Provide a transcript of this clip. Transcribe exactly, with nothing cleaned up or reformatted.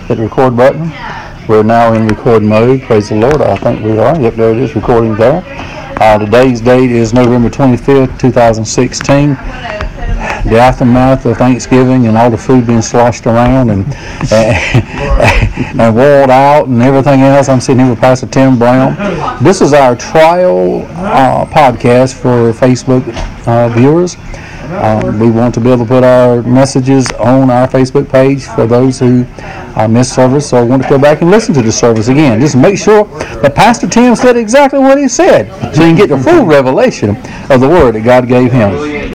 hit the record button. We're now in record mode. Praise the Lord. I think we are. Yep, there it is, recording there. Uh, today's date is November twenty-fifth, twenty sixteen. The aftermath of Thanksgiving and all the food being sloshed around and and, and walled out and everything else. I'm sitting here with Pastor Tim Brown. This is our trial uh, podcast for Facebook uh, viewers. Um, we want to be able to put our messages on our Facebook page for those who uh, missed service, so I want to go back and listen to the service again. Just make sure that Pastor Tim said exactly what he said, so you can get the full revelation of the word that God gave him.